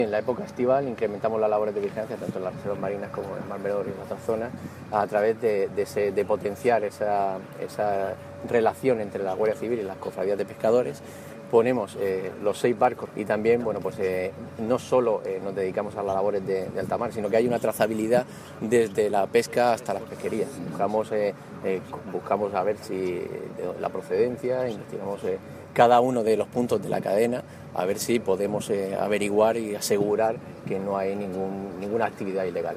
En la época estival incrementamos las labores de vigilancia tanto en las reservas marinas como en el Mar Menor y en otras zonas a través de potenciar esa relación entre la Guardia Civil y las cofradías de pescadores. Ponemos los 6 barcos y también no solo nos dedicamos a las labores de alta mar, sino que hay una trazabilidad desde la pesca hasta las pesquerías. Buscamos a ver si la procedencia, investigamos cada uno de los puntos de la cadena a ver si podemos averiguar y asegurar que no hay ninguna actividad ilegal.